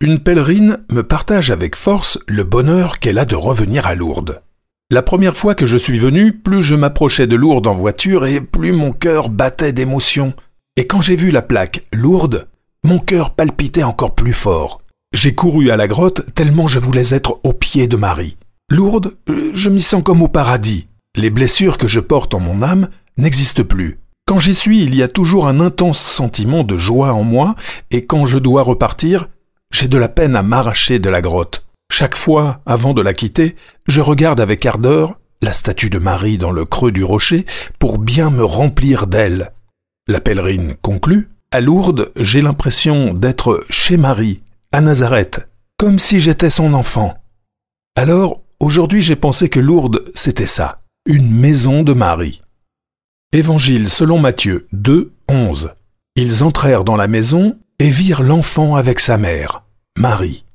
Une pèlerine me partage avec force le bonheur qu'elle a de revenir à Lourdes. La première fois que je suis venu, plus je m'approchais de Lourdes en voiture et plus mon cœur battait d'émotion. Et quand j'ai vu la plaque « Lourdes », mon cœur palpitait encore plus fort. J'ai couru à la grotte tellement je voulais être aux pieds de Marie. Lourdes, je m'y sens comme au paradis. Les blessures que je porte en mon âme n'existent plus. Quand j'y suis, il y a toujours un intense sentiment de joie en moi, et quand je dois repartir, j'ai de la peine à m'arracher de la grotte. Chaque fois, avant de la quitter, je regarde avec ardeur la statue de Marie dans le creux du rocher pour bien me remplir d'elle. La pèlerine conclut. À Lourdes, j'ai l'impression d'être chez Marie, à Nazareth, comme si j'étais son enfant. Alors, aujourd'hui, j'ai pensé que Lourdes, c'était ça, une maison de Marie. Évangile selon Matthieu 2, 11. Ils entrèrent dans la maison et virent l'enfant avec sa mère, Marie.